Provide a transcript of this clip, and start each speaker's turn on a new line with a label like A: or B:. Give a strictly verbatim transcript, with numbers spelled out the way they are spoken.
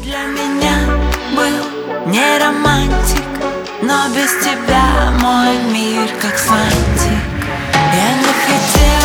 A: для меня был не романтик, но без тебя мой мир как фантик. Я не хотела